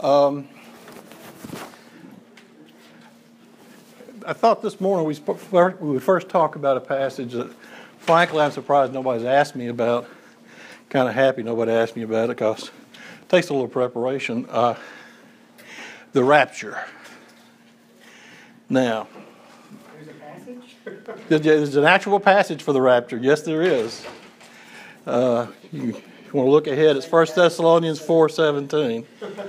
I thought this morning we would first talk about a passage that, frankly, I'm surprised nobody's asked me about. Kind of happy nobody asked me about it because it takes a little preparation. The rapture. Now, there's a passage? There's an actual passage for the rapture. Yes, there is. You want to look ahead, it's 1 Thessalonians 4:17.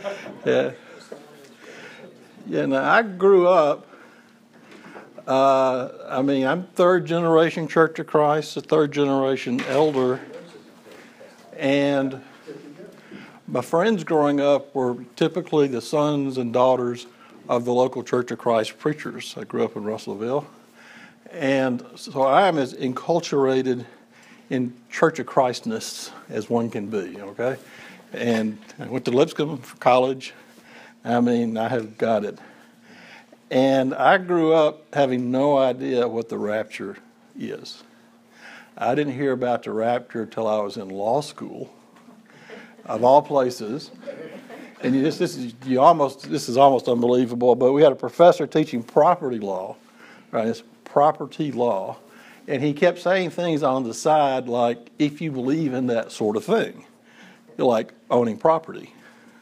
Yeah, now I grew up, I'm third generation Church of Christ, a third generation elder, and my friends growing up were typically the sons and daughters of the local Church of Christ preachers. I grew up in Russellville, and so I am as enculturated in Church of Christness as one can be, okay? And I went to Lipscomb for college. I have got it. And I grew up having no idea what the rapture is. I didn't hear about the rapture until I was in law school, of all places. And this is almost unbelievable, but we had a professor teaching property law, right? It's property law. And he kept saying things on the side like, if you believe in that sort of thing, like owning property.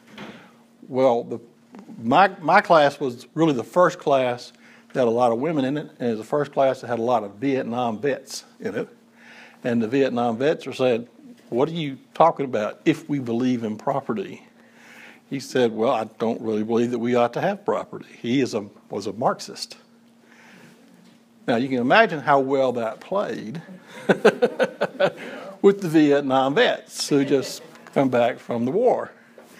Well, my class was really the first class that had a lot of women in it, and it was the first class that had a lot of Vietnam vets in it. And the Vietnam vets were saying, what are you talking about if we believe in property? He said, well, I don't really believe that we ought to have property. He was a Marxist. Now, you can imagine how well that played with the Vietnam vets who just come back from the war.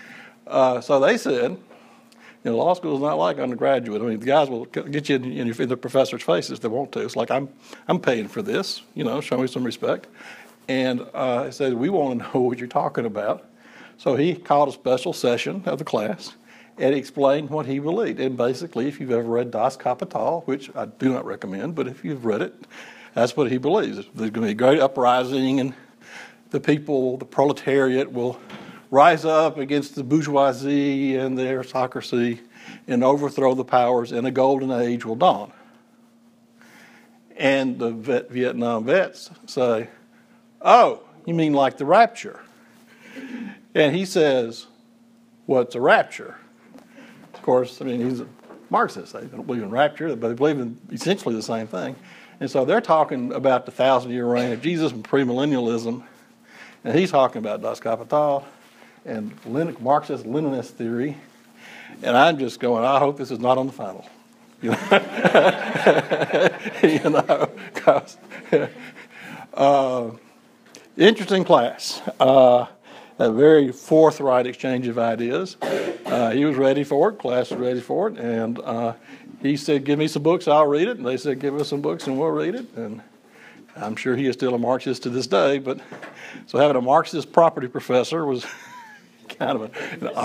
So they said, law school is not like undergraduate. The guys will get you in the professor's face if they want to. It's like, I'm paying for this, show me some respect. And he said, we want to know what you're talking about. So he called a special session of the class and explained what he believed. And basically, if you've ever read Das Kapital, which I do not recommend, but if you've read it, that's what he believes. There's going to be a great uprising, and the people, the proletariat, will rise up against the bourgeoisie and the aristocracy and overthrow the powers, and a golden age will dawn. And the Vietnam vets say, oh, you mean like the rapture? And he says, what's a rapture? Of course, he's a Marxist. They don't believe in rapture, but they believe in essentially the same thing. And so they're talking about the 1,000-year reign of Jesus and premillennialism, and he's talking about Das Kapital and Marxist-Leninist theory. And I'm just going, I hope this is not on the final. Interesting class. A very forthright exchange of ideas. He was ready for it, class was ready for it, and he said, give me some books, I'll read it. And they said, give us some books and we'll read it. And I'm sure he is still a Marxist to this day, but so having a Marxist property professor was kind of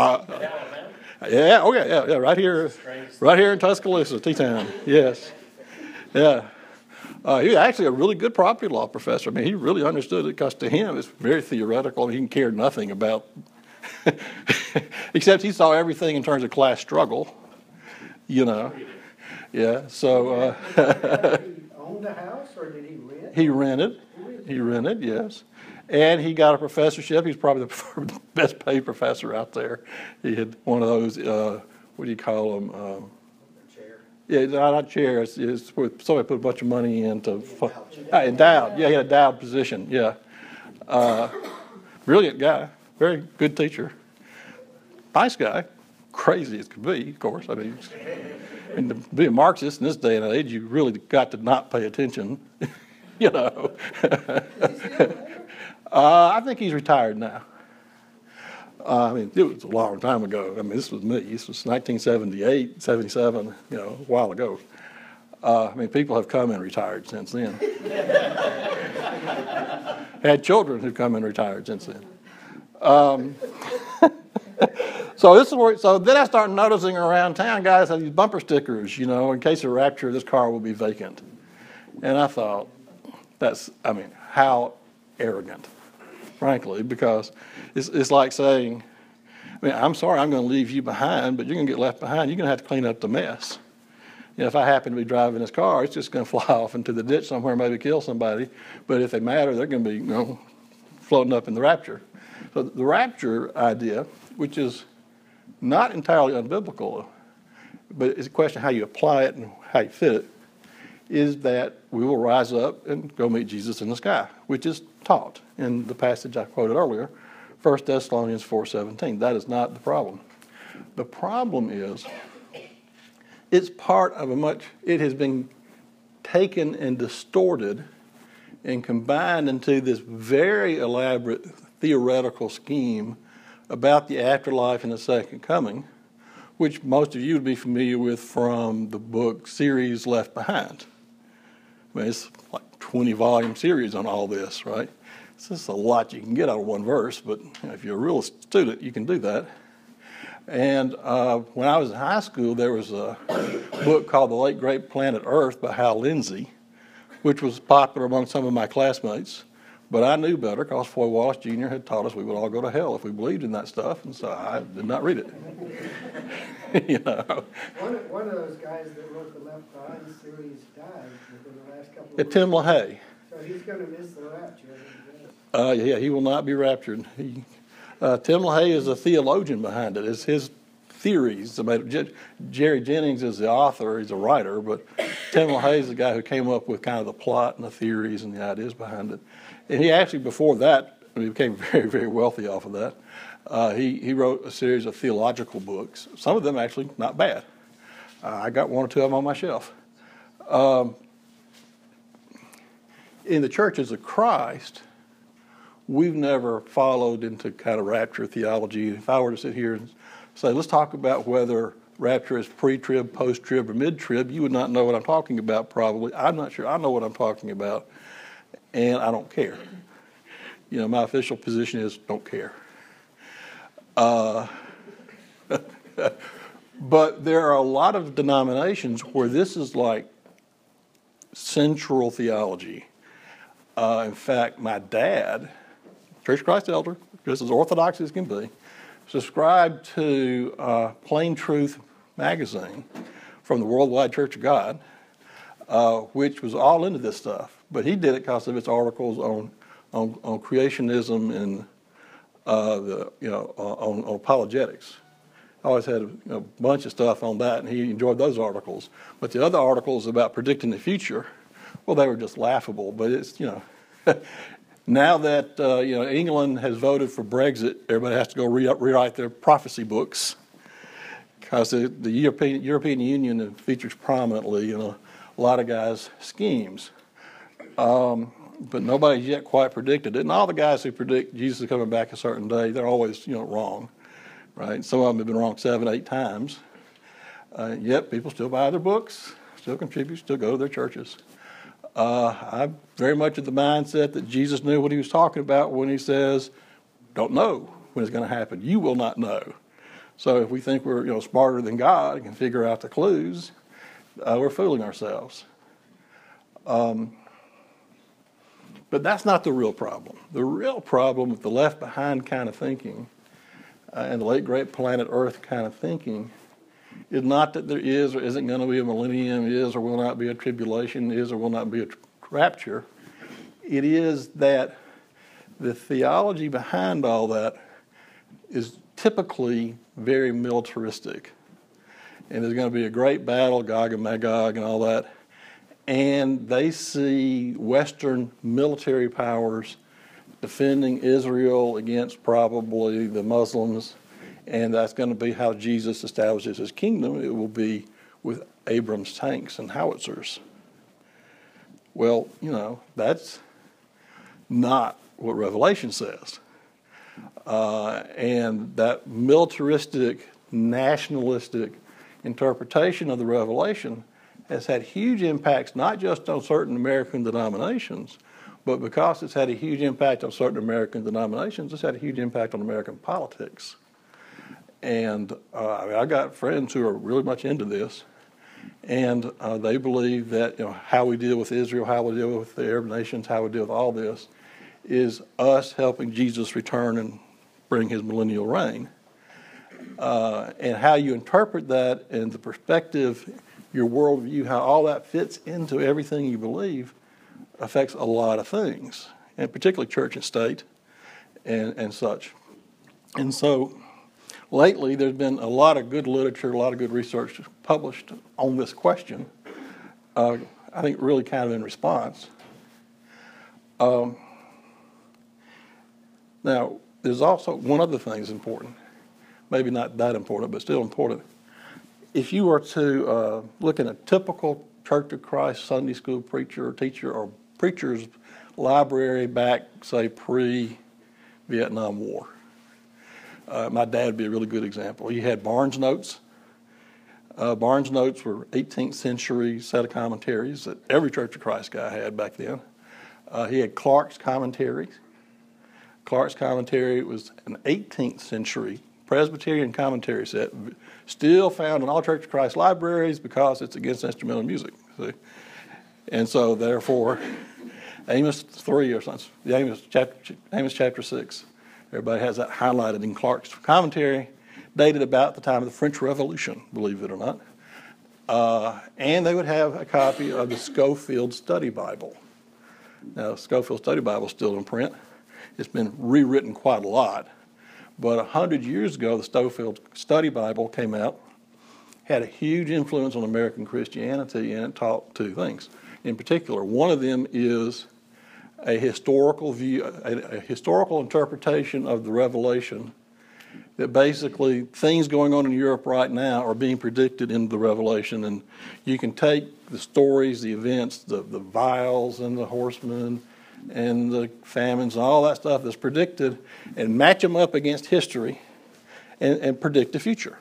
right here in Tuscaloosa, T-Town, yes. Yeah. He was actually a really good property law professor. He really understood it because to him it's very theoretical. He cared nothing about, except he saw everything in terms of class struggle, Yeah, so. Did he own the house or did he rent? He rented, yes. And he got a professorship. He's probably the best paid professor out there. He had one of those, what do you call them? Yeah, not chair. It's where somebody put a bunch of money into endowed. Yeah, he had a endowed position. Yeah, brilliant guy, very good teacher, nice guy, crazy as could be. Of course, to be a Marxist in this day and age, you really got to not pay attention. I think he's retired now. It was a long time ago. This was me. This was 1978, 77, a while ago. People have come and retired since then. Had children who've come and retired since then. So then I started noticing around town, guys have these bumper stickers, in case of rapture, this car will be vacant. And I thought, how arrogant, frankly, because it's like saying, I mean, I'm sorry, I'm going to leave you behind, but you're going to get left behind. You're going to have to clean up the mess. You know, if I happen to be driving this car, it's just going to fly off into the ditch somewhere, maybe kill somebody. But if they matter, they're going to be, floating up in the rapture. So the rapture idea, which is not entirely unbiblical, but it's a question of how you apply it and how you fit it, is that we will rise up and go meet Jesus in the sky, which is taught in the passage I quoted earlier, 1 Thessalonians 4:17. That is not the problem. The problem is it's part of it has been taken and distorted and combined into this very elaborate theoretical scheme about the afterlife and the second coming, which most of you would be familiar with from the book series Left Behind. I mean, it's like 20-volume series on all this, right? It's just a lot you can get out of one verse, but if you're a real student, you can do that. And when I was in high school, there was a book called The Late Great Planet Earth by Hal Lindsey, which was popular among some of my classmates. But I knew better because Foy Wallace Jr. had taught us we would all go to hell if we believed in that stuff, and so I did not read it. One of those guys that wrote the Left Behind series died within the last couple of weeks. Tim LaHaye. So he's going to miss the rapture. Yeah, he will not be raptured. Tim LaHaye is the theologian behind it. It's his theories. Jerry Jennings is the author. He's a writer, but Tim LaHaye is the guy who came up with kind of the plot and the theories and the ideas behind it. And he actually, before that, he became very, very wealthy off of that. He wrote a series of theological books. Some of them actually not bad. I got one or two of them on my shelf. In the churches of Christ, we've never followed into kind of rapture theology. If I were to sit here and say, let's talk about whether rapture is pre-trib, post-trib, or mid-trib, you would not know what I'm talking about probably. I'm not sure I know what I'm talking about, and I don't care. My official position is don't care. But there are a lot of denominations where this is like central theology. In fact, my dad, Church of Christ elder, just as orthodox as can be, subscribed to Plain Truth magazine from the Worldwide Church of God, which was all into this stuff. But he did it because of its articles on creationism and on apologetics. I always had a bunch of stuff on that, and he enjoyed those articles. But the other articles about predicting the future, well, they were just laughable. But it's now that England has voted for Brexit, everybody has to go rewrite their prophecy books because the European Union features prominently in a lot of guys' schemes. But nobody's yet quite predicted it. And all the guys who predict Jesus is coming back a certain day, they're always wrong, right? Some of them have been wrong 7, 8 times. Yet people still buy their books, still contribute, still go to their churches. I'm very much of the mindset that Jesus knew what he was talking about when he says, don't know when it's going to happen. You will not know. So if we think we're smarter than God and can figure out the clues, we're fooling ourselves. But that's not the real problem. The real problem with the left behind kind of thinking and the late great planet Earth kind of thinking is not that there is or isn't going to be a millennium, is or will not be a tribulation, is or will not be a rapture. It is that the theology behind all that is typically very militaristic. And there's going to be a great battle, Gog and Magog and all that. And they see Western military powers defending Israel against probably the Muslims, and that's going to be how Jesus establishes his kingdom. It will be with Abrams tanks and howitzers. Well, that's not what Revelation says. And that militaristic, nationalistic interpretation of the Revelation has had huge impacts, not just on certain American denominations, but because it's had a huge impact on certain American denominations, it's had a huge impact on American politics. And I got friends who are really much into this, and they believe that how we deal with Israel, how we deal with the Arab nations, how we deal with all this, is us helping Jesus return and bring his millennial reign. and how you interpret that and the perspective, your worldview, how all that fits into everything you believe affects a lot of things, and particularly church and state and such. And so lately there's been a lot of good literature, a lot of good research published on this question, I think really kind of in response. Now, there's also one other thing that's important, maybe not that important, but still important. If you were to look at a typical Church of Christ Sunday school preacher or teacher or preacher's library back, say, pre-Vietnam War, my dad would be a really good example. He had Barnes Notes. Barnes Notes were 18th century set of commentaries that every Church of Christ guy had back then. He had Clark's commentaries. Clark's commentary was an 18th century Presbyterian commentary set, still found in all Church of Christ libraries because it's against instrumental music. See? And so, therefore, Amos 3 or something, Amos chapter 6, everybody has that highlighted in Clark's commentary, dated about the time of the French Revolution, believe it or not. And they would have a copy of the Scofield Study Bible. Now, the Scofield Study Bible is still in print. It's been rewritten quite a lot. But 100 years ago, the Scofield Study Bible came out, had a huge influence on American Christianity, and it taught two things. In particular, one of them is a historical view, a historical interpretation of the Revelation, that basically things going on in Europe right now are being predicted in the Revelation, and you can take the stories, the events, the vials and the horsemen and the famines and all that stuff that's predicted and match them up against history and predict the future.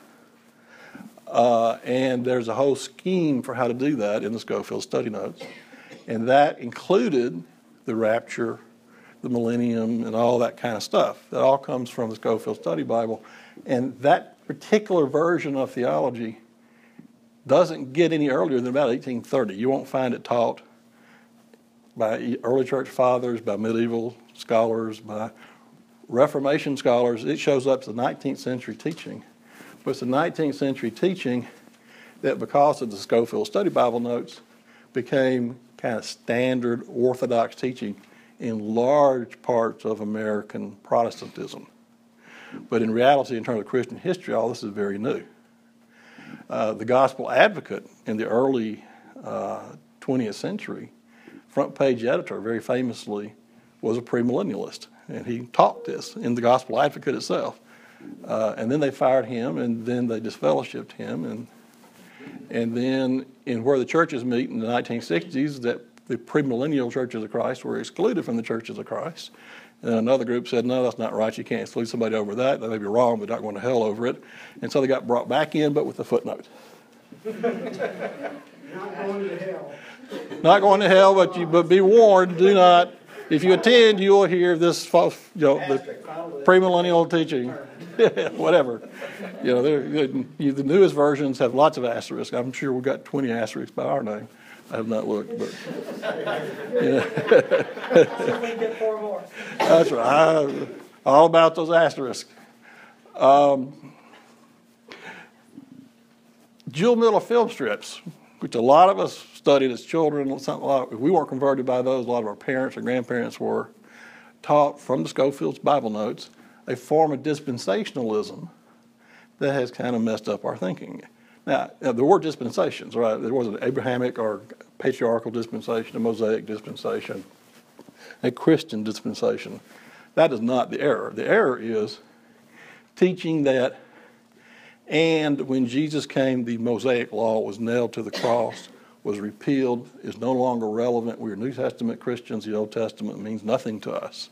And there's a whole scheme for how to do that in the Scofield Study Notes, and that included the rapture, the millennium, and all that kind of stuff. That all comes from the Scofield Study Bible. And that particular version of theology doesn't get any earlier than about 1830. You won't find it taught by early church fathers, by medieval scholars, by Reformation scholars. It shows up as the 19th century teaching. But it's the 19th century teaching that, because of the Scofield Study Bible Notes, became kind of standard orthodox teaching in large parts of American Protestantism. But in reality, in terms of Christian history, all this is very new. The Gospel Advocate in the early 20th century, front page editor, very famously, was a premillennialist. And he taught this in the Gospel Advocate itself. And then they fired him, and then they disfellowshipped him. And then in where the churches meet in the 1960s, that the premillennial churches of Christ were excluded from the churches of Christ. And another group said, no, that's not right. You can't exclude somebody over that. They may be wrong, but not going to hell over it. And so they got brought back in, but with a footnote. Not going to hell. Not going to hell, but be warned, do not. If you attend, you will hear this false, the premillennial teaching, whatever. The newest versions have lots of asterisks. I'm sure we've got 20 asterisks by our name. I have not looked, but So we get 4 more. That's right. All about those asterisks. Jewel Miller film strips, which a lot of us studied as children. We weren't converted by those. A lot of our parents or grandparents were taught from the Scofield's Bible Notes a form of dispensationalism that has kind of messed up our thinking. Now, there were dispensations, right? There was an Abrahamic or patriarchal dispensation, a Mosaic dispensation, a Christian dispensation. That is not the error. The error is teaching that, and when Jesus came, the Mosaic law was nailed to the cross, was repealed, is no longer relevant. We are New Testament Christians. The Old Testament means nothing to us.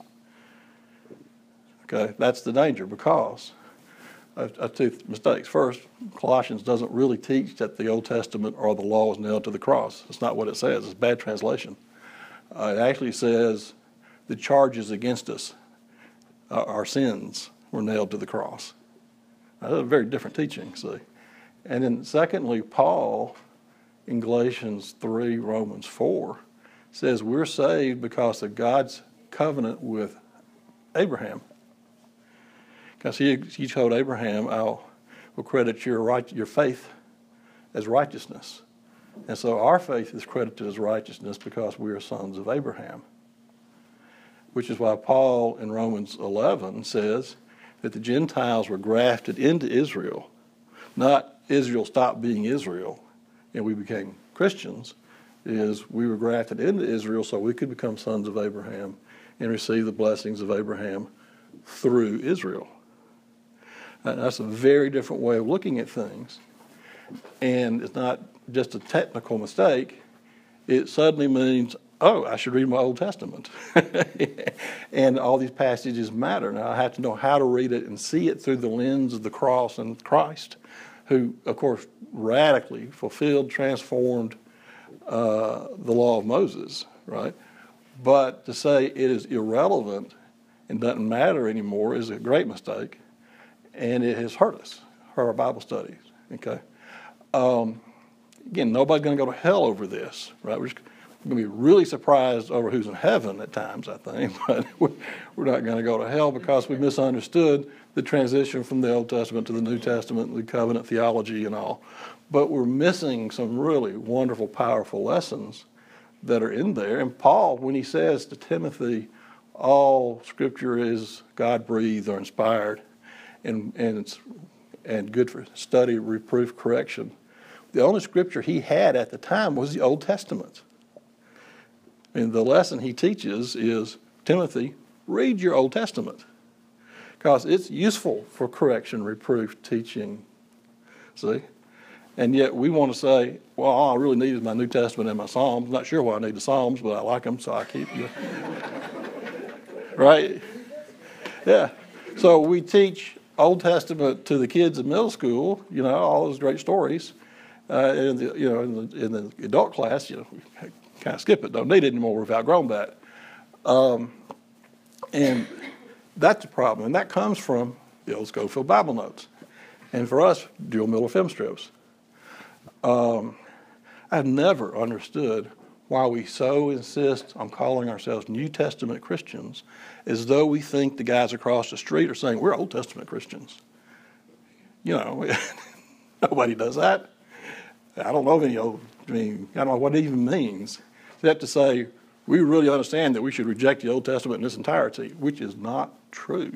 Okay, that's the danger, because of two mistakes. First, Colossians doesn't really teach that the Old Testament or the law was nailed to the cross. That's not what it says. It's a bad translation. It actually says the charges against us, our sins, were nailed to the cross. Now, that's a very different teaching, see. And then secondly, Paul, in Galatians 3, Romans 4, says we're saved because of God's covenant with Abraham. Because he told Abraham, I'll will credit your faith as righteousness. And so our faith is credited as righteousness because we are sons of Abraham. Which is why Paul in Romans 11 says that the Gentiles were grafted into Israel. Not Israel stopped being Israel and we became Christians. Is we were grafted into Israel so we could become sons of Abraham and receive the blessings of Abraham through Israel. That's a very different way of looking at things. And it's not just a technical mistake. It suddenly means, oh, I should read my Old Testament. And all these passages matter. Now I have to know how to read it and see it through the lens of the cross and Christ, who, of course, radically fulfilled, transformed the law of Moses, right? But to say it is irrelevant and doesn't matter anymore is a great mistake, and it has hurt us, hurt our Bible studies, okay? Again, nobody's going to go to hell over this, right? We're going to be really surprised over who's in heaven at times, I think, but we're not going to go to hell because we misunderstood the transition from the Old Testament to the New Testament, the covenant theology and all. But we're missing some really wonderful, powerful lessons that are in there. And Paul, when he says to Timothy, all Scripture is God-breathed or inspired and good for study, reproof, correction, the only Scripture he had at the time was the Old Testament. And the lesson he teaches is, Timothy, read your Old Testament because it's useful for correction, reproof, teaching. See? And yet we want to say, well, all I really need is my New Testament and my Psalms. Not sure why I need the Psalms, but I like them, so I keep them. Right? Yeah. So we teach Old Testament to the kids in middle school, all those great stories. In the adult class, we kind of skip it. Don't need it anymore. We've outgrown that. And that's a problem. And that comes from the old Schofield Bible Notes. And for us, Dual Miller film strips. I've never understood why we so insist on calling ourselves New Testament Christians as though we think the guys across the street are saying, we're Old Testament Christians. Nobody does that. I don't know I don't know what it even means. Except to say, we really understand that we should reject the Old Testament in its entirety, which is not true.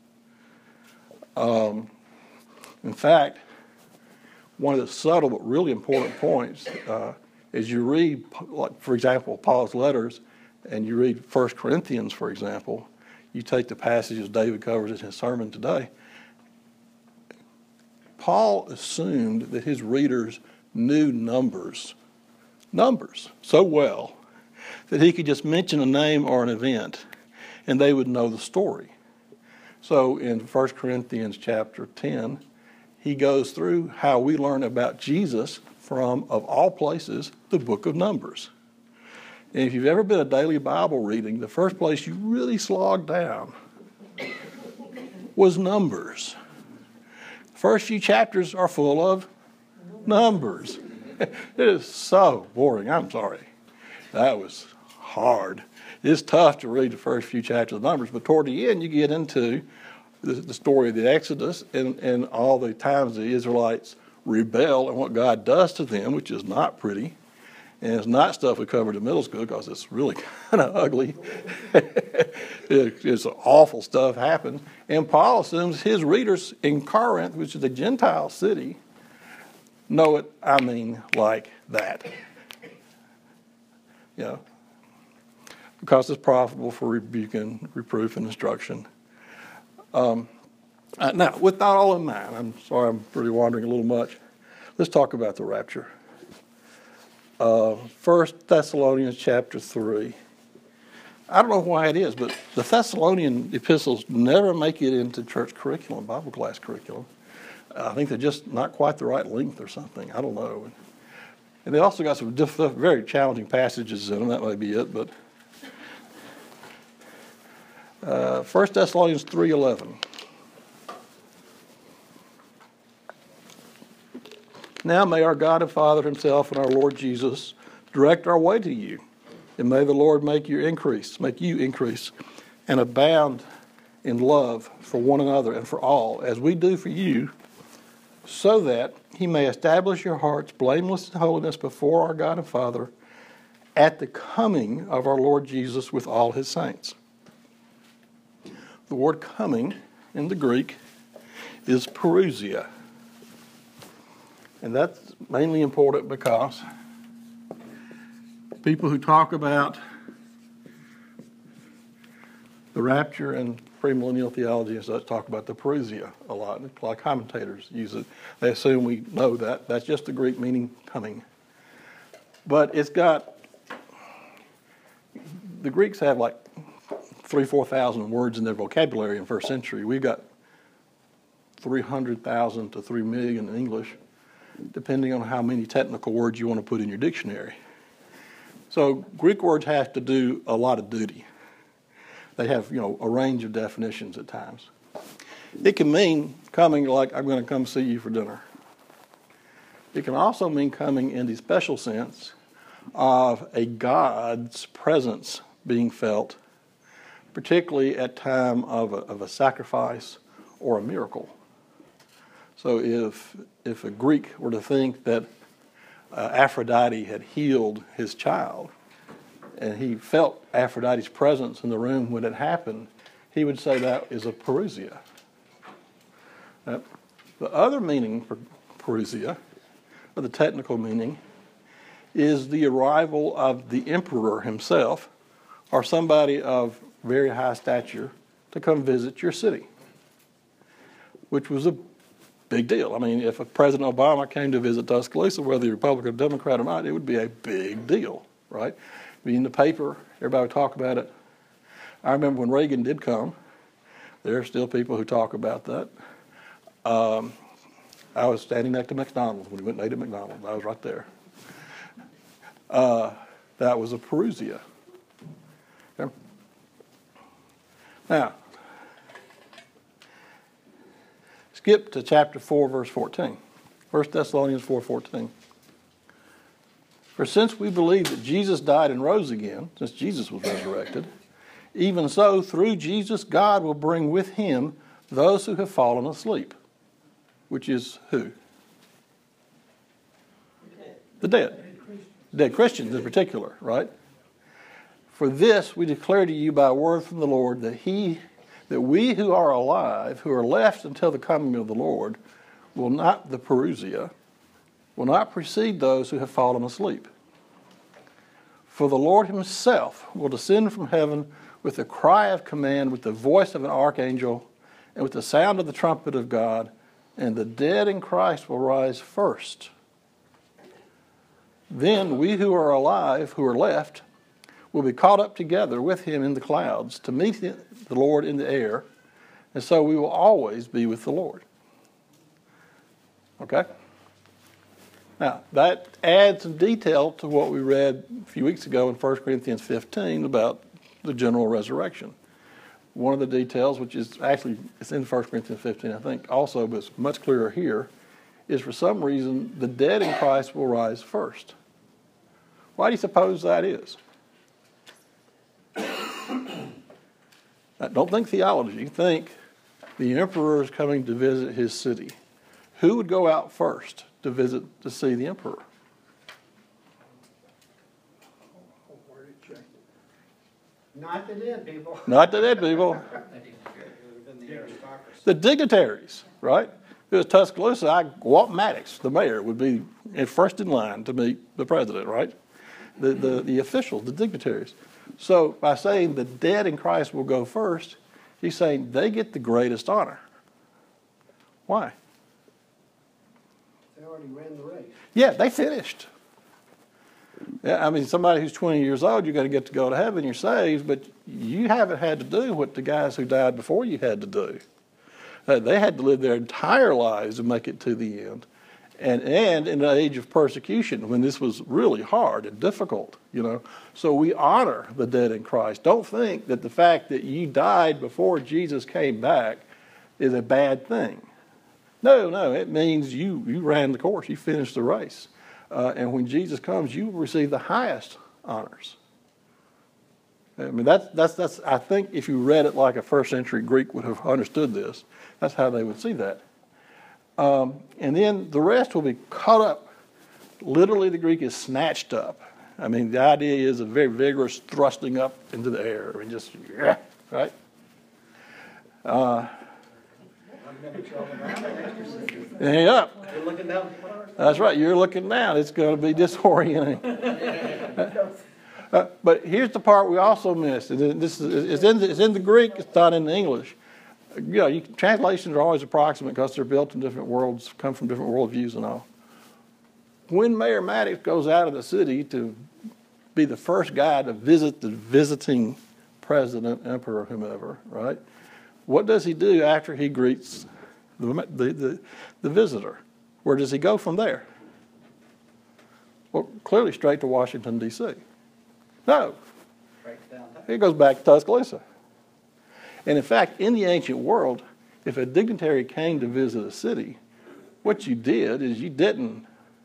In fact, one of the subtle but really important points is you read, like, for example, Paul's letters, and you read 1 Corinthians, for example, you take the passages David covers in his sermon today. Paul assumed that his readers knew numbers so well that he could just mention a name or an event and they would know the story. So in 1 Corinthians chapter 10, he goes through how we learn about Jesus from, of all places, the book of Numbers. And if you've ever been a daily Bible reading, the first place you really slogged down was Numbers. The first few chapters are full of Numbers. It is so boring. I'm sorry. That was hard. It's tough to read the first few chapters of Numbers, but toward the end you get into the story of the Exodus and all the times the Israelites rebel and what God does to them, which is not pretty. And it's not stuff we covered in middle school because it's really kind of ugly. It's awful stuff happened. And Paul assumes his readers in Corinth, which is a Gentile city, know it, like that. Because it's profitable for rebuking, reproof, and instruction. Now, with that all in mind, I'm sorry I'm really wandering a little much. Let's talk about the rapture. 1 Thessalonians chapter 3. I don't know why it is, but the Thessalonian epistles never make it into church curriculum, Bible class curriculum. I think they're just not quite the right length or something. I don't know. And they also got some very challenging passages in them. That may be it, but 1 Thessalonians 3:11. Now may our God and Father himself and our Lord Jesus direct our way to you, and may the Lord make you increase, and abound in love for one another and for all, as we do for you, so that he may establish your hearts blameless in holiness before our God and Father at the coming of our Lord Jesus with all his saints. The word coming in the Greek is parousia. And that's mainly important because people who talk about the rapture and premillennial theology and such talk about the parousia a lot. A lot of commentators use it. They assume we know that. That's just the Greek meaning coming. But it's got, the Greeks have like 3,000-4,000 words in their vocabulary in first century. We've got 300,000 to 3 million in English, depending on how many technical words you want to put in your dictionary. So Greek words have to do a lot of duty. They have, a range of definitions at times. It can mean coming like, I'm going to come see you for dinner. It can also mean coming in the special sense of a God's presence being felt, particularly at time of a sacrifice or a miracle. So if a Greek were to think that Aphrodite had healed his child, and he felt Aphrodite's presence in the room when it happened, he would say that is a parousia. Now, the other meaning for parousia, or the technical meaning, is the arrival of the emperor himself or somebody of very high stature to come visit your city, which was a big deal. I mean, if President Obama came to visit Tuscaloosa, whether you're Republican or Democrat or not, it would be a big deal, right? Be in the paper, everybody would talk about it. I remember when Reagan did come, there are still people who talk about that. I was standing next to McDonald's when he went and ate at McDonald's. I was right there. That was a parousia. Okay. Now, skip to chapter 4, verse 14. 1 Thessalonians 4:14. For since we believe that Jesus died and rose again, since Jesus was resurrected, even so, through Jesus, God will bring with him those who have fallen asleep. Which is who? The dead. Dead Christians in particular, right? For this we declare to you by a word from the Lord that we who are alive, who are left until the coming of the Lord, will not, the parousia, will not precede those who have fallen asleep. For the Lord himself will descend from heaven with a cry of command, with the voice of an archangel, and with the sound of the trumpet of God, and the dead in Christ will rise first. Then we who are alive, who are left, will be caught up together with him in the clouds to meet the Lord in the air, and so we will always be with the Lord. Okay? Now, that adds some detail to what we read a few weeks ago in 1 Corinthians 15 about the general resurrection. One of the details, which is actually, it's in 1 Corinthians 15, I think, also, but it's much clearer here, is for some reason the dead in Christ will rise first. Why do you suppose that is? Now, don't think theology. Think the emperor is coming to visit his city. Who would go out first to see the emperor? Not the dead people. Not the dead people. The dignitaries, right? If it was Tuscaloosa, Walt Maddox, the mayor, would be first in line to meet the president, right? The officials, the dignitaries. So by saying the dead in Christ will go first, he's saying they get the greatest honor. Why? They already ran the race. Yeah, they finished. Yeah, I mean, somebody who's 20 years old, you're going to get to go to heaven, you're saved, but you haven't had to do what the guys who died before you had to do. They had to live their entire lives to make it to the end. And in an age of persecution, when this was really hard and difficult, So we honor the dead in Christ. Don't think that the fact that you died before Jesus came back is a bad thing. No, it means you ran the course, you finished the race. And when Jesus comes, you will receive the highest honors. I mean, that's. I think if you read it like a first century Greek would have understood this, that's how they would see that. And then the rest will be caught up. Literally, the Greek is snatched up. I mean, the idea is a very vigorous thrusting up into the air. I mean, just, yeah, right? Hang up. You're looking down. That's right. You're looking down. It's going to be disorienting. But here's the part we also missed. It's in the Greek. It's not in the English. Translations are always approximate because they're built in different worlds, come from different worldviews and all. When Mayor Maddox goes out of the city to be the first guy to visit the visiting president, emperor, whomever, right? What does he do after he greets the visitor? Where does he go from there? Well, clearly straight to Washington, D.C. No. He goes back to Tuscaloosa. And in fact, in the ancient world, if a dignitary came to visit a city, what you did is you didn't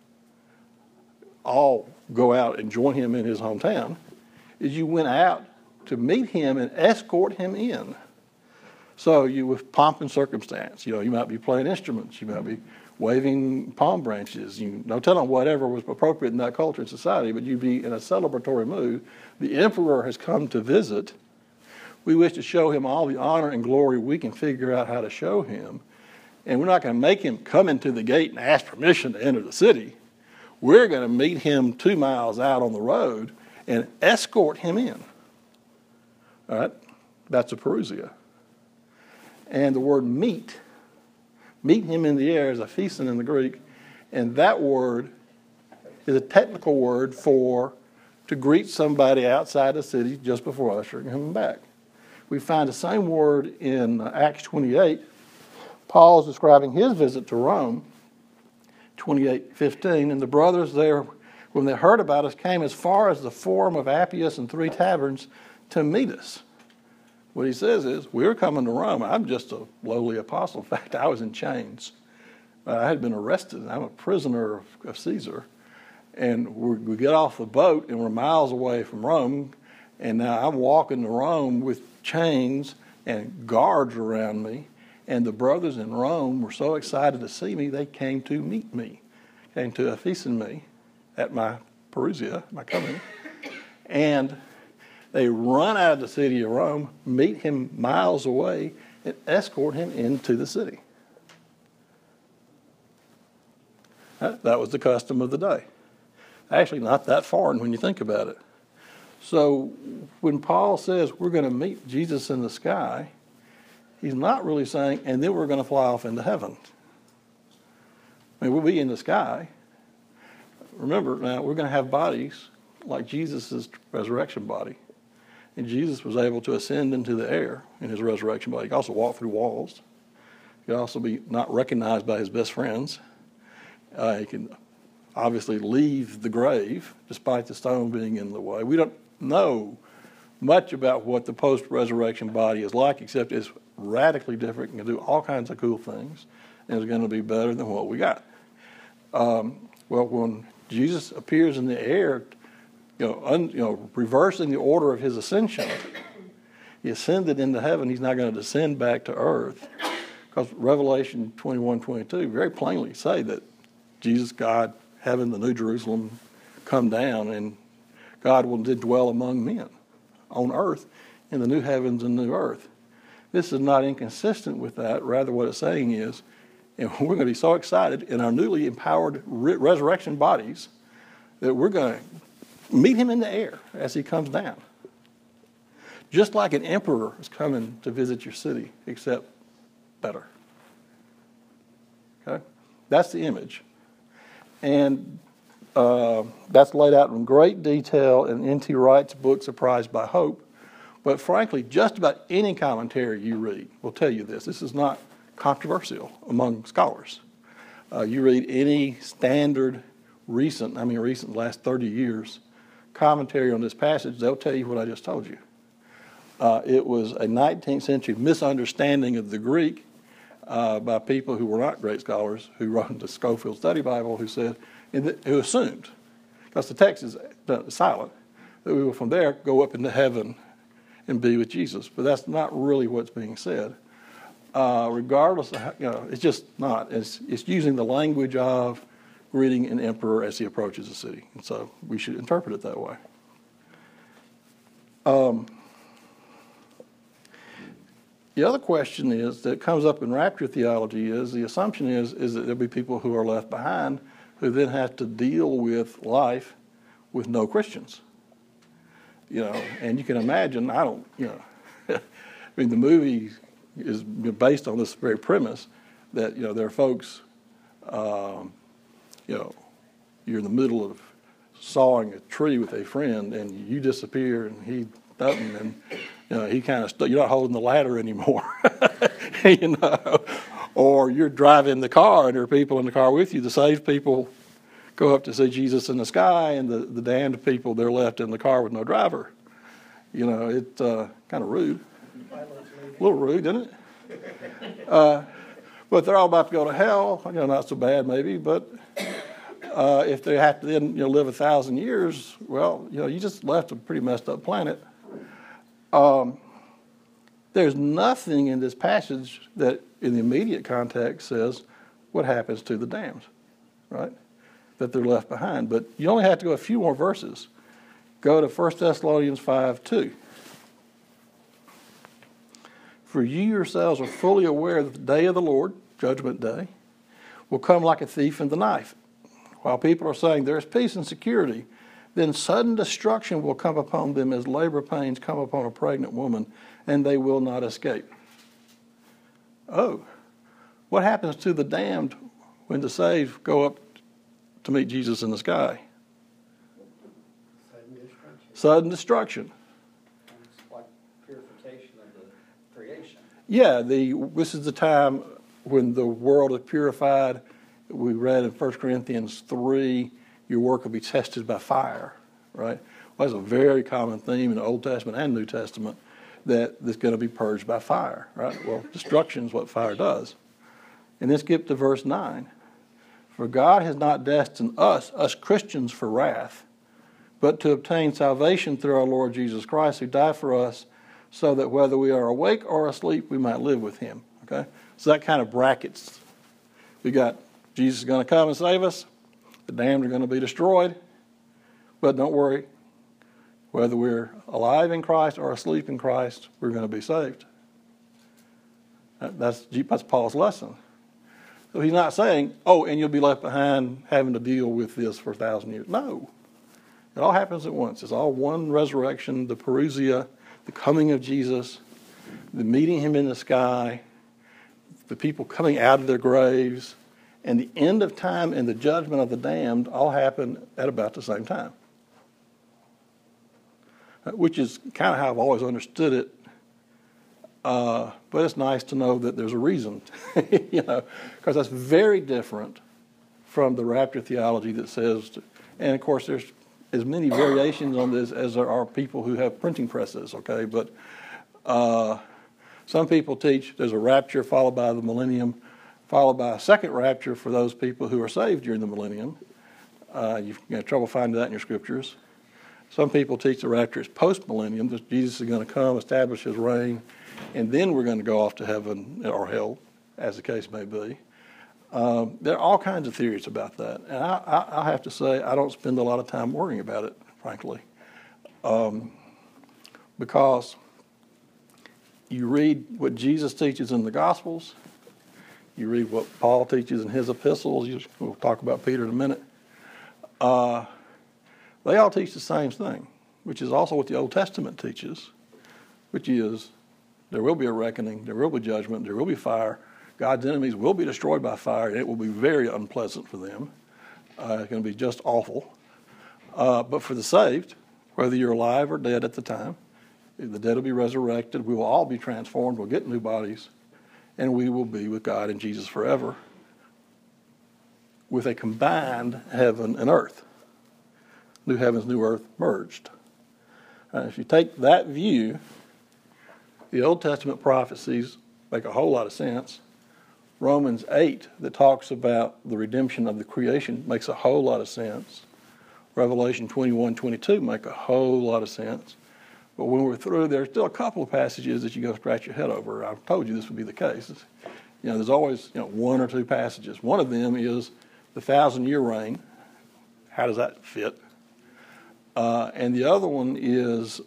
all go out and join him in his hometown, is you went out to meet him and escort him in. So you, with pomp and circumstance, you might be playing instruments, you might be waving palm branches, no telling whatever was appropriate in that culture and society, but you'd be in a celebratory mood. The emperor has come to visit. We wish to show him all the honor and glory we can figure out how to show him. And we're not going to make him come into the gate and ask permission to enter the city. We're going to meet him 2 miles out on the road and escort him in. All right? That's a parousia. And the word meet him in the air is a phesin in the Greek. And that word is a technical word for to greet somebody outside the city just before ushering him back. We find the same word in Acts 28. Paul is describing his visit to Rome, 28:15, and the brothers there, when they heard about us, came as far as the Forum of Appius and 3 taverns to meet us. What he says is, we were coming to Rome. I'm just a lowly apostle. In fact, I was in chains. I had been arrested. I'm a prisoner of Caesar. And we get off the boat, and we're miles away from Rome. And now I'm walking to Rome with chains and guards around me. And the brothers in Rome were so excited to see me, they came to meet me, came to feasting me at my parousia, my coming. And they run out of the city of Rome, meet him miles away, and escort him into the city. That was the custom of the day. Actually, not that foreign when you think about it. So when Paul says we're going to meet Jesus in the sky, he's not really saying, and then we're going to fly off into heaven. I mean, we'll be in the sky. Remember, now, we're going to have bodies like Jesus' resurrection body. And Jesus was able to ascend into the air in his resurrection body. He could also walk through walls. He could also be not recognized by his best friends. He can obviously leave the grave, despite the stone being in the way. We don't know much about what the post-resurrection body is like, except it's radically different and can do all kinds of cool things, and it's going to be better than what we got. Well, when Jesus appears in the air, reversing the order of his ascension, he ascended into heaven. He's not going to descend back to earth, because Revelation 21:22 very plainly say that Jesus, God, heaven, the New Jerusalem, come down, and God will dwell among men on earth in the new heavens and new earth. This is not inconsistent with that. Rather, what it's saying is, and we're going to be so excited in our newly empowered resurrection bodies that we're going to meet him in the air as he comes down. Just like an emperor is coming to visit your city, except better. Okay? That's the image. And that's laid out in great detail in N.T. Wright's book, Surprised by Hope. But frankly, just about any commentary you read will tell you this. This is not controversial among scholars. You read any standard recent last 30 years commentary on this passage, they'll tell you what I just told you. It was a 19th century misunderstanding of the Greek by people who were not great scholars, who wrote the Scofield Study Bible, who assumed, because the text is silent, that we will from there go up into heaven and be with Jesus. But that's not really what's being said. regardless of how, it's just not. It's using the language of greeting an emperor as he approaches the city. And so we should interpret it that way. The other question is that comes up in rapture theology is the assumption is that there'll be people who are left behind who then have to deal with life with no Christians. And you can imagine, I mean, the movie is based on this very premise that, there are folks, you're in the middle of sawing a tree with a friend and you disappear and he doesn't, and, he kind of, you're not holding the ladder anymore, or you're driving the car and there are people in the car with you. The saved people go up to see Jesus in the sky, and the damned people, they're left in the car with no driver. It's kind of rude. A little rude, isn't it? But they're all about to go to hell. Not so bad maybe, but if they have to then live 1,000 years, well, you just left a pretty messed up planet. There's nothing in this passage that in the immediate context says what happens to the damned, right? That they're left behind. But you only have to go a few more verses. Go to 1 Thessalonians 5:2. For you yourselves are fully aware that the day of the Lord, Judgment Day, will come like a thief in the night. While people are saying there is peace and security, then sudden destruction will come upon them as labor pains come upon a pregnant woman, and they will not escape. Oh, what happens to the damned when the saved go up to meet Jesus in the sky? Sudden destruction. It's like purification of the creation. Yeah, this is the time when the world is purified. We read in 1 Corinthians 3, your work will be tested by fire, right? Well, that's a very common theme in the Old Testament and New Testament, that it's going to be purged by fire, right? Well, destruction is what fire does. And then skip to verse 9. For God has not destined us Christians, for wrath, but to obtain salvation through our Lord Jesus Christ, who died for us, so that whether we are awake or asleep, we might live with him. Okay? So that kind of brackets. We got Jesus is going to come and save us. The damned are going to be destroyed. But don't worry. Whether we're alive in Christ or asleep in Christ, we're going to be saved. That's Paul's lesson. So he's not saying, and you'll be left behind having to deal with this for 1,000 years. No. It all happens at once. It's all one resurrection, the parousia, the coming of Jesus, the meeting him in the sky, the people coming out of their graves, and the end of time and the judgment of the damned all happen at about the same time. Which is kind of how I've always understood it. But it's nice to know that there's a reason, because that's very different from the rapture theology that says, and of course there's as many variations on this as there are people who have printing presses, okay? But some people teach there's a rapture followed by the millennium, followed by a second rapture for those people who are saved during the millennium. You've got trouble finding that in your scriptures. Some people teach the rapture is post-millennium, that Jesus is going to come, establish his reign, and then we're going to go off to heaven or hell, as the case may be. There are all kinds of theories about that. And I have to say, I don't spend a lot of time worrying about it, frankly. Because you read what Jesus teaches in the Gospels, you read what Paul teaches in his epistles, we'll talk about Peter in a minute. They all teach the same thing, which is also what the Old Testament teaches, which is there will be a reckoning, there will be judgment, there will be fire. God's enemies will be destroyed by fire, and it will be very unpleasant for them. It's going to be just awful. But for the saved, whether you're alive or dead at the time, the dead will be resurrected. We will all be transformed. We'll get new bodies, and we will be with God and Jesus forever with a combined heaven and earth. New heavens, new earth merged. If you take that view, the Old Testament prophecies make a whole lot of sense. Romans 8, that talks about the redemption of the creation, makes a whole lot of sense. Revelation 21, 22 make a whole lot of sense. But when we're through, there's still a couple of passages that you're going to scratch your head over. I've told you this would be the case. There's always one or two passages. One of them is the 1,000-year reign. How does that fit? And the other one is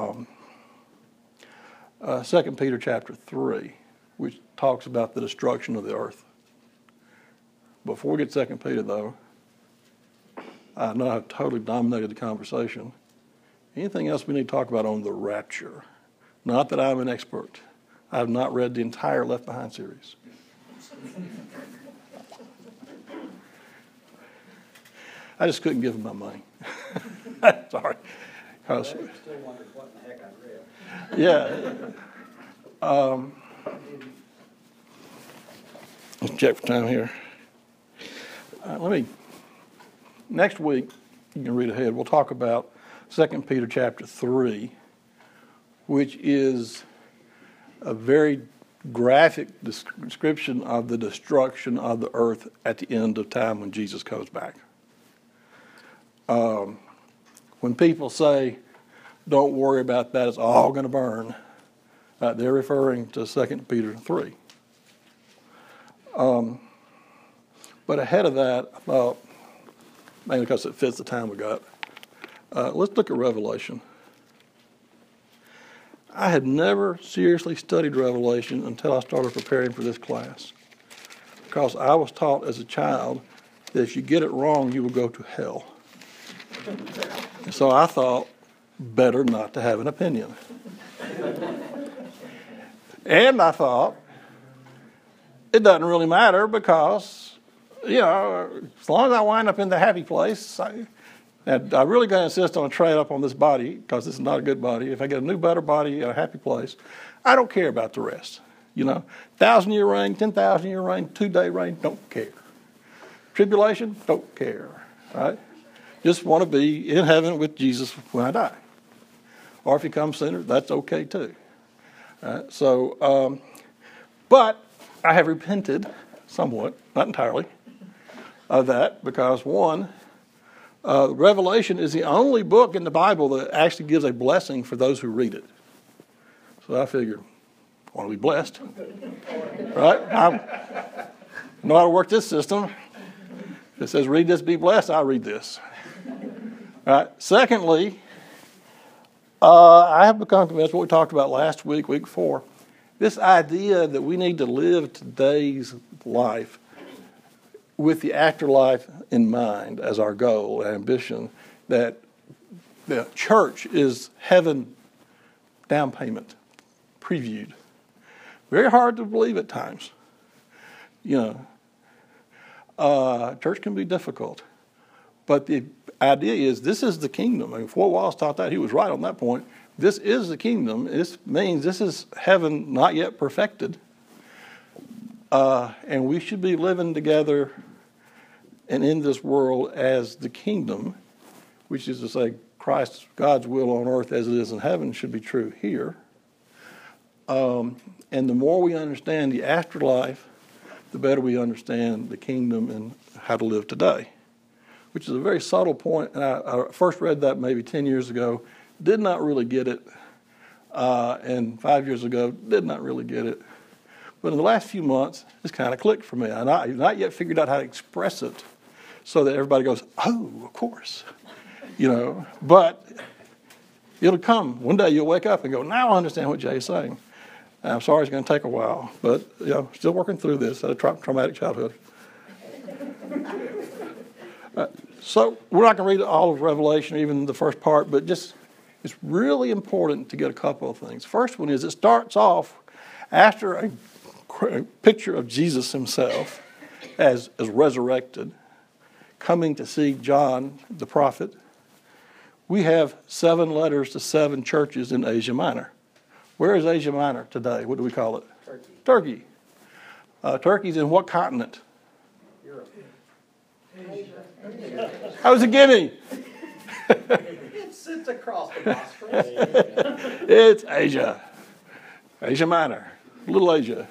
2 Peter chapter 3, which talks about the destruction of the earth. Before we get 2 Peter, though, I know I've totally dominated the conversation. Anything else we need to talk about on the rapture? Not that I'm an expert. I have not read the entire Left Behind series. I just couldn't give them my money. Sorry. I still wondered what in the heck I read. Yeah. Let's check for time here. Next week, you can read ahead, we'll talk about 2 Peter chapter 3, which is a very graphic description of the destruction of the earth at the end of time when Jesus comes back. When people say, don't worry about that, it's all going to burn, they're referring to 2 Peter 3. But ahead of that, I thought, mainly because it fits the time we got, let's look at Revelation. I had never seriously studied Revelation until I started preparing for this class, because I was taught as a child that if you get it wrong, you will go to hell. And so I thought, better not to have an opinion. And I thought, it doesn't really matter because, as long as I wind up in the happy place, I'm really going to insist on a trade up on this body because this is not a good body. If I get a new, better body at a happy place, I don't care about the rest. 1,000-year reign, 10,000-year reign, 2-day reign, don't care. Tribulation, don't care. Right? Just want to be in heaven with Jesus when I die. Or if he comes sooner, that's okay too. But I have repented somewhat, not entirely, of that because, one, Revelation is the only book in the Bible that actually gives a blessing for those who read it. So I figured, I want to be blessed. Right? I know how to work this system. If it says read this, be blessed, I read this. Right? Secondly, I have become convinced what we talked about last week, week 4, this idea that we need to live today's life with the afterlife in mind as our goal and ambition, that the church is heaven down payment, previewed. Very hard to believe at times. Church can be difficult. But the idea is this is the kingdom. I mean, Fort Wallace taught that. He was right on that point. This is the kingdom. This means this is heaven not yet perfected. And we should be living together and in this world as the kingdom, which is to say God's will on earth as it is in heaven should be true here. And the more we understand the afterlife, the better we understand the kingdom and how to live today, which is a very subtle point. And I first read that maybe 10 years ago, did not really get it. And 5 years ago, did not really get it. But in the last few months, it's kind of clicked for me. And I've not yet figured out how to express it so that everybody goes, oh, of course. But it'll come. One day you'll wake up and go, now I understand what Jay is saying. And I'm sorry it's going to take a while, but still working through this at a traumatic childhood. So we're not going to read all of Revelation, even the first part, but just it's really important to get a couple of things. First one is it starts off after a picture of Jesus himself as resurrected, coming to see John the prophet. We have 7 letters to 7 churches in Asia Minor. Where is Asia Minor today? What do we call it? Turkey. Turkey's in what continent? Europe. That was a gimme. It sits across the Bosphorus. It's Asia. Asia Minor. Little Asia.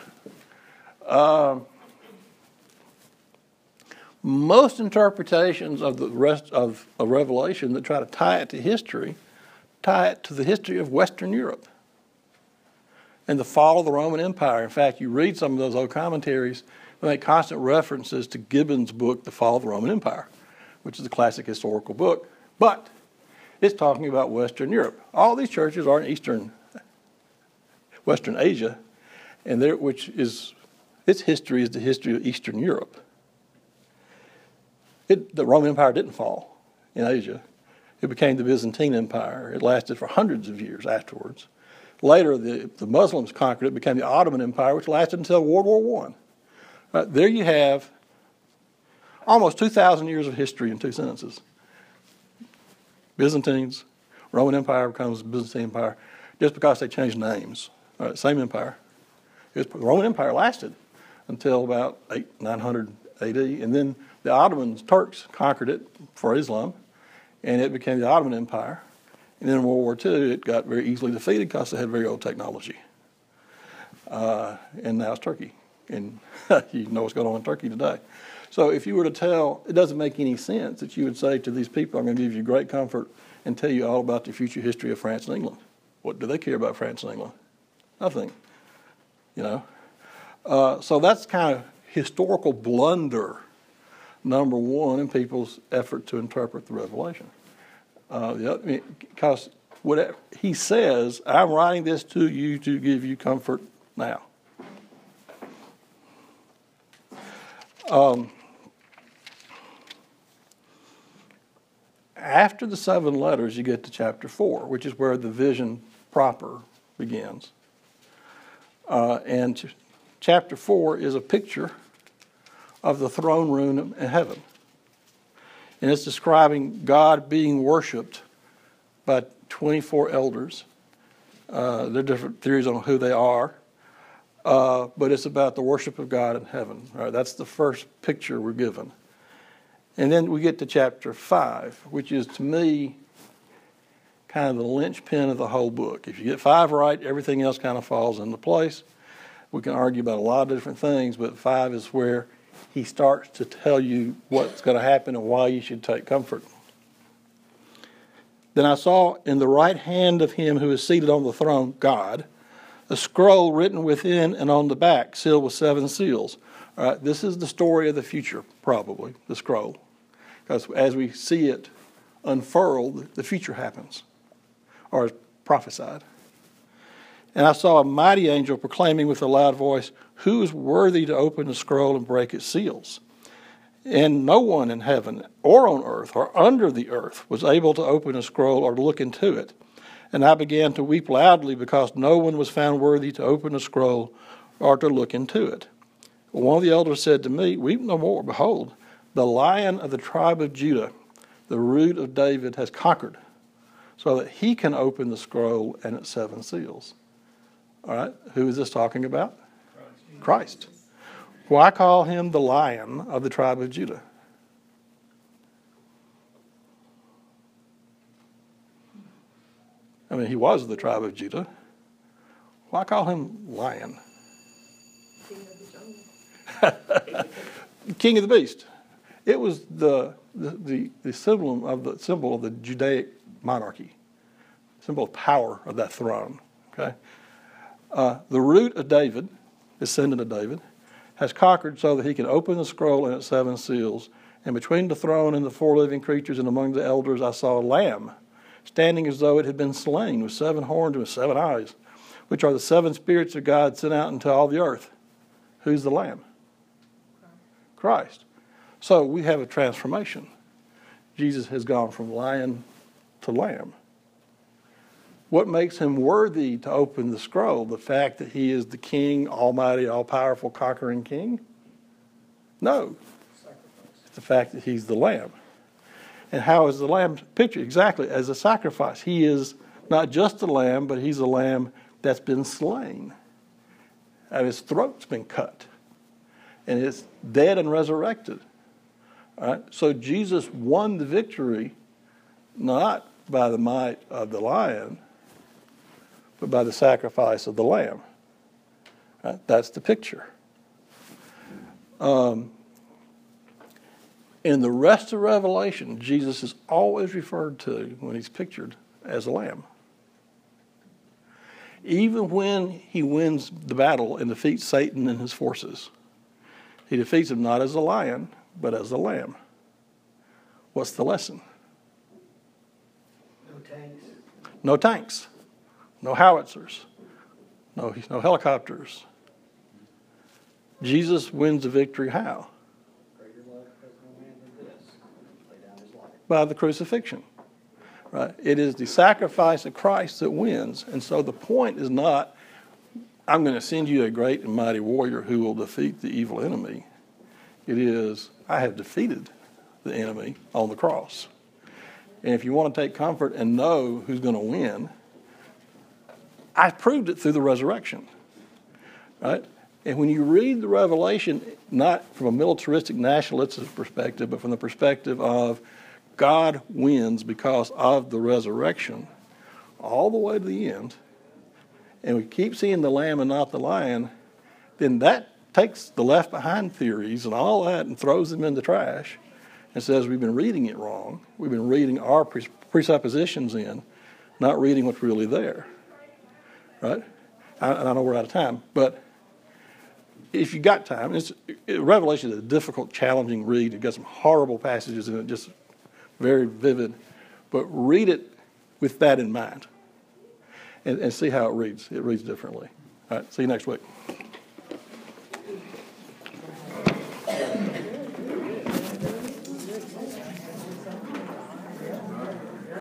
Most interpretations of the rest of Revelation that try to tie it to history tie it to the history of Western Europe and the fall of the Roman Empire. In fact, you read some of those old commentaries, they make constant references to Gibbon's book, The Fall of the Roman Empire, which is a classic historical book. But it's talking about Western Europe. All these churches are in Western Asia, and its history is the history of Eastern Europe. The Roman Empire didn't fall in Asia. It became the Byzantine Empire. It lasted for hundreds of years afterwards. Later, the Muslims conquered it, became the Ottoman Empire, which lasted until World War I. There you have almost 2,000 years of history in two sentences. Byzantines, Roman Empire becomes Byzantine Empire just because they changed names. Same empire. The Roman Empire lasted until about 900 AD, and then the Ottomans, Turks, conquered it for Islam, and it became the Ottoman Empire. And then in World War II, it got very easily defeated because they had very old technology. And now it's Turkey. And you know what's going on in Turkey today. So if you were to tell, it doesn't make any sense that you would say to these people, I'm going to give you great comfort and tell you all about the future history of France and England. What do they care about France and England? Nothing. So that's kind of historical blunder, number one, in people's effort to interpret the Revelation. Because whatever he says, I'm writing this to you to give you comfort now. After the 7 letters, you get to chapter 4, which is where the vision proper begins. And chapter 4 is a picture of the throne room in heaven. And it's describing God being worshipped by 24 elders. There are different theories on who they are. But it's about the worship of God in heaven. All right, that's the first picture we're given. And then we get to chapter 5, which is, to me, kind of the linchpin of the whole book. If you get 5 right, everything else kind of falls into place. We can argue about a lot of different things, but 5 is where he starts to tell you what's going to happen and why you should take comfort. Then I saw in the right hand of him who is seated on the throne, God, a scroll written within and on the back, sealed with 7 seals. All right, this is the story of the future, probably, the scroll. Because as we see it unfurled, the future happens, or is prophesied. And I saw a mighty angel proclaiming with a loud voice, who is worthy to open the scroll and break its seals? And no one in heaven or on earth or under the earth was able to open the scroll or to look into it. And I began to weep loudly because no one was found worthy to open the scroll or to look into it. One of the elders said to me, weep no more. Behold, the Lion of the tribe of Judah, the Root of David, has conquered, so that he can open the scroll and its 7 seals. All right, who is this talking about? Christ. Why call him the Lion of the tribe of Judah? I mean, he was the tribe of Judah. Why call him Lion? King of the beast. It was the symbol of the Judaic monarchy, symbol of power of that throne. Okay, the Root of David, descendant of David, has conquered so that he can open the scroll and its 7 seals. And between the throne and the 4 living creatures and among the elders, I saw a lamb standing as though it had been slain, with 7 horns and with 7 eyes, which are the 7 spirits of God sent out into all the earth. Who's the lamb? Christ. So we have a transformation. Jesus has gone from lion to lamb. What makes him worthy to open the scroll? The fact that he is the King, almighty, all-powerful, conquering King? No. It's the fact that he's the lamb. And how is the lamb pictured? Exactly, as a sacrifice. He is not just a lamb, but he's a lamb that's been slain. And his throat's been cut. And it's dead and resurrected. All right? So Jesus won the victory not by the might of the lion, but by the sacrifice of the lamb. Right? That's the picture. In the rest of Revelation, Jesus is always referred to when he's pictured as a lamb. Even when he wins the battle and defeats Satan and his forces, he defeats him not as a lion, but as a lamb. What's the lesson? No tanks. No tanks, no howitzers, no helicopters. Jesus wins the victory how? Greater love has no man than this, lay down his life. By the crucifixion. Right? It is the sacrifice of Christ that wins. And so the point is not, I'm going to send you a great and mighty warrior who will defeat the evil enemy. It is, I have defeated the enemy on the cross. And if you want to take comfort and know who's going to win, I proved it through the resurrection. Right? And when you read the Revelation, not from a militaristic nationalistic perspective, but from the perspective of God wins because of the resurrection, all the way to the end, and we keep seeing the lamb and not the lion, then that takes the left behind theories and all that and throws them in the trash and says we've been reading it wrong. We've been reading our presuppositions in, not reading what's really there. Right? I know we're out of time, but if you got time, Revelation is a difficult, challenging read. It's got some horrible passages in it, just very vivid. But read it with that in mind and see how it reads. It reads differently. All right, see you next week.